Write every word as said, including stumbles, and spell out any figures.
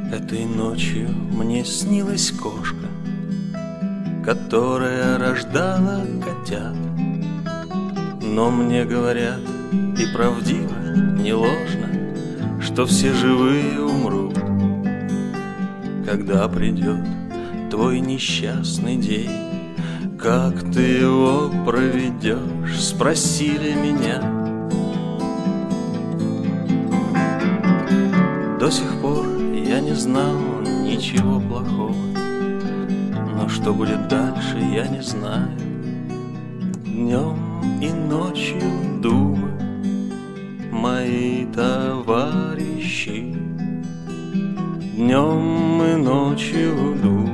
Этой ночью мне снилась кошка, которая рождала котят. Но мне говорят, и правдиво, не ложно, что все живые умрут. Когда придет твой несчастный день, как ты его проведешь, спросили меня. До сих пор я не знал ничего плохого, но что будет дальше, я не знаю. Днем и ночью думают мои товарищи, днем и ночью думают